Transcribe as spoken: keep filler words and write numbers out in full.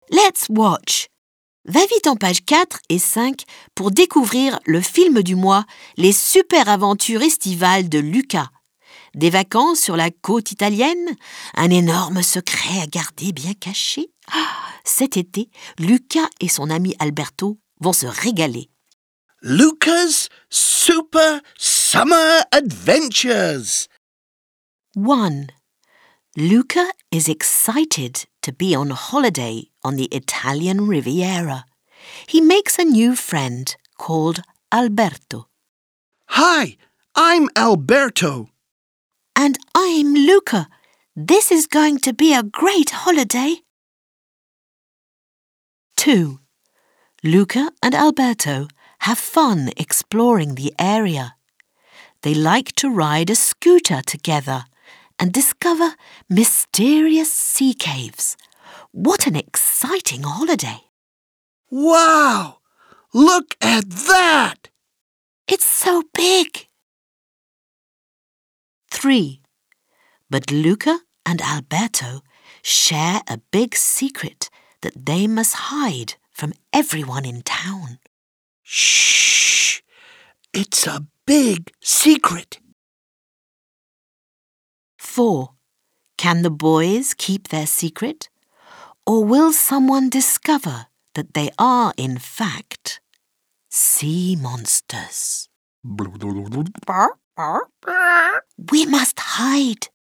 Let's watch. Va vite en page quatre et cinq pour découvrir le film du mois, Les super aventures estivales de Luca. Des vacances sur la côte italienne, un énorme secret à garder bien caché. Ah, cet été, Luca et son ami Alberto vont se régaler. Luca's Super Summer Adventures. one. Luca is excited to be on holiday on the Italian Riviera. He makes a new friend called Alberto. Hi, I'm Alberto. And I'm Luca. This is going to be a great holiday. two. Luca and Alberto have fun exploring the area. They like to ride a scooter together and discover mysterious sea caves. What an exciting holiday! Wow! Look at that! It's so big! three. But Luca and Alberto share a big secret that they must hide from everyone in town. Shh! It's a big secret. four. Can the boys keep their secret? Or will someone discover that they are, in fact, sea monsters? We must hide.